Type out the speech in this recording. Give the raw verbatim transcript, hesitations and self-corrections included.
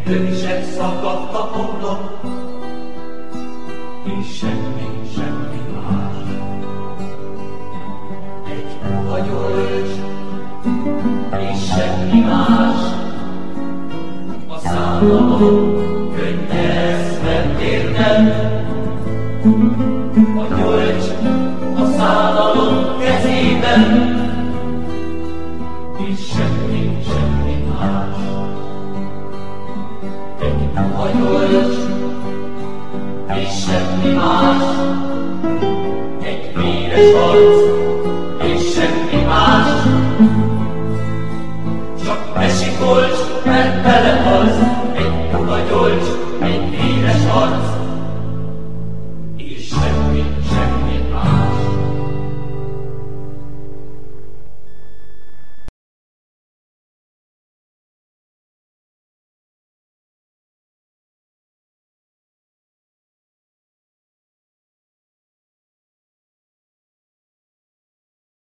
Könysebb szakadt a homlok, és semmi, semmi más. Egy puha gyolcs, és semmi más. A szállalom könnyezve értem, a gyolcs a szállalom kezében, és semmi, semmi más. Egy puha gyolcs, és semmi más. Egy véres arc,